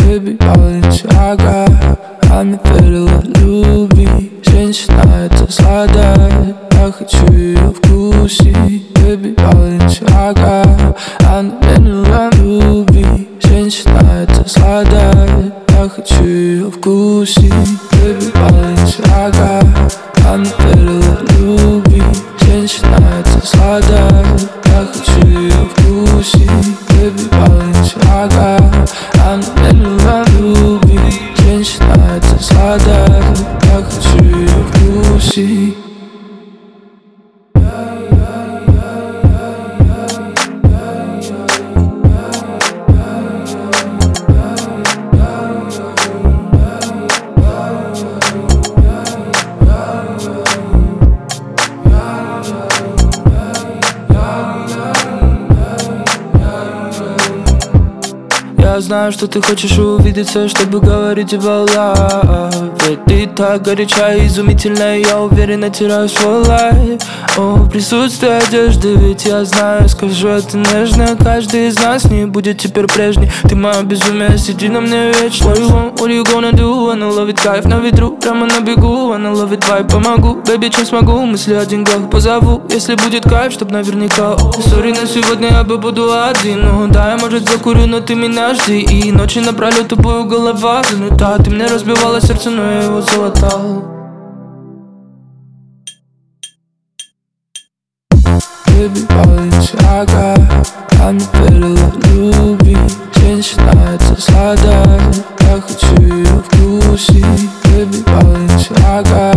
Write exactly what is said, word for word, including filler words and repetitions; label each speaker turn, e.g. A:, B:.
A: Baby, Balenciaga, она верила любви. Женщина эта сладая, я хочу ее вкусить. Baby, Balenciaga, она верила любви. Женщина эта сладая, я хочу ее вкусить. Baby, Balenciaga, она верила любви. Женщина эта сладая, я хочу ее вкусить. Baby, Balenciaga, она верила любви. Женщина эта сладая, я хочу ее вкусить. Я знаю, что ты хочешь увидеться, чтобы говорить about love. Ведь ты так горяча и изумительная, я уверенно теряю свой лайф. О, присутствие одежды, ведь я знаю, скажу это нежно. Каждый из нас не будет теперь прежний. Ты мое безумие, сиди на мне вечно. What you want, what you gonna do, wanna love it, кайф на ветру, прямо на бегу, wanna love it, vibe, помогу, baby, чем смогу, мысли о деньгах позову. Если будет кайф, чтоб наверняка. Сори, на сегодня я побуду один. Ну да, я может закурю, но ты меня жди. И ночи напролёт тобою голова занята. Ты мне разбивала сердце, но я его залатал. Baby, Balenciaga, она верила любви. Женщина эта сладая, я хочу ее вкусить. Baby, Balenciaga,